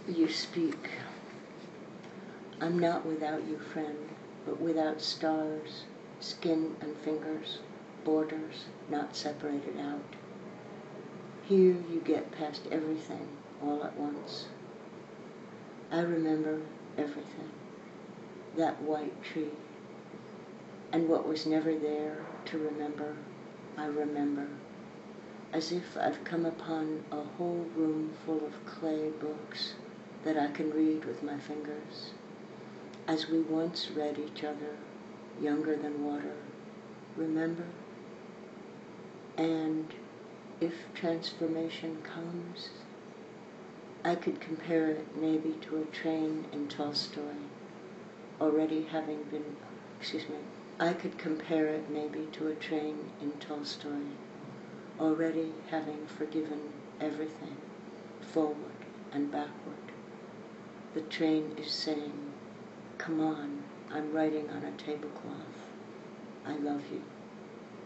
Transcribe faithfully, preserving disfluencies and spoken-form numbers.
You speak. I'm not without you, friend, but without stars, skin and fingers, borders not separated out. Here you get past everything all at once. I remember everything. That white tree. And what was never there to remember, I remember. As if I've come upon a whole room full of clay books that I can read with my fingers, as we once read each other, younger than water, remember? And if transformation comes, I could compare it maybe to a train in Tolstoy, already having been, excuse me, I could compare it maybe to a train in Tolstoy, already having forgiven everything, forward and backward. The train is saying, come on, I'm writing on a tablecloth. I love you.